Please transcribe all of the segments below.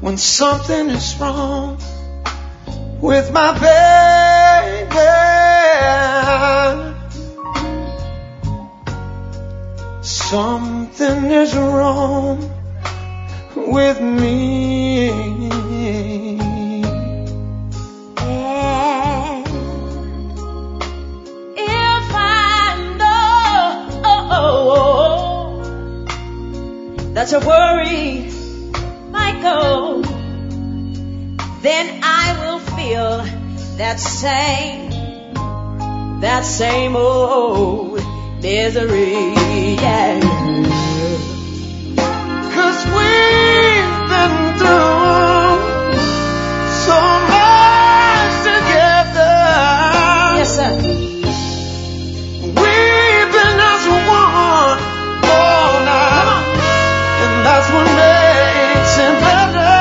when something is wrong with my baby. Something is wrong with me. And if I know that your worry might go, then I will feel that same old misery, yeah. 'Cause we've been through so much together. Yes, sir. We've been as one all night, and that's what makes it better.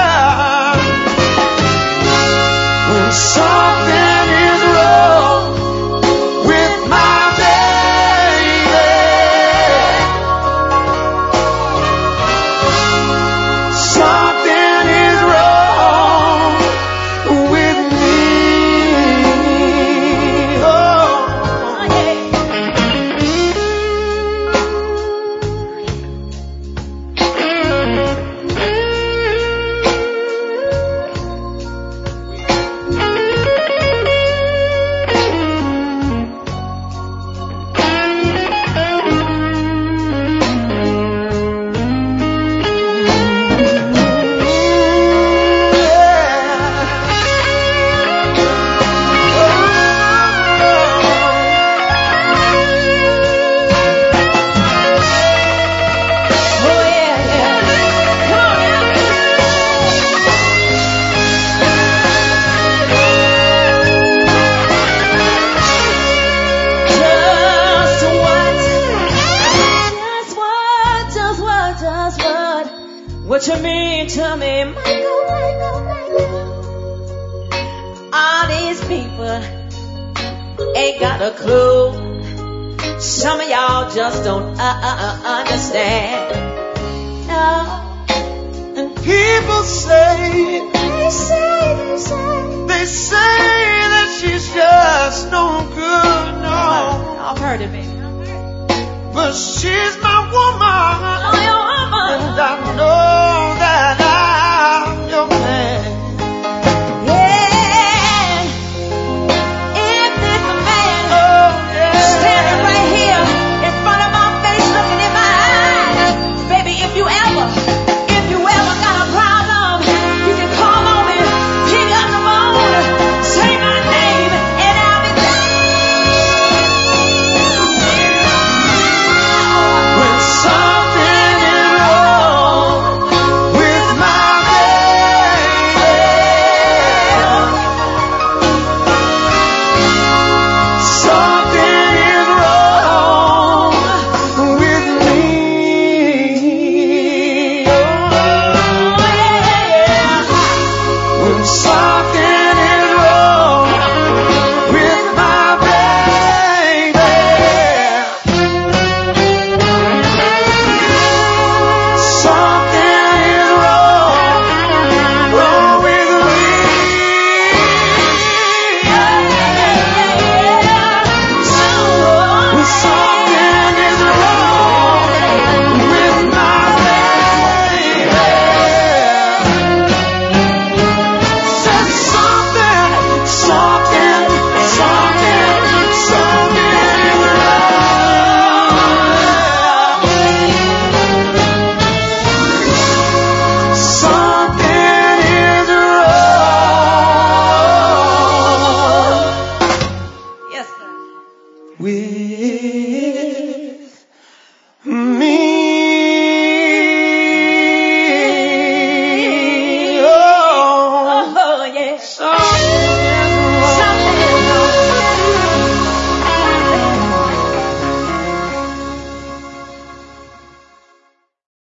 When something is wrong with my baby, something is wrong with me. Oh, what you mean to me, Michael? All these people ain't got a clue. Some of y'all just don't understand. No. and people say that she's just no good, no. I've heard it, baby. But she's my woman, Oh, your woman. and I know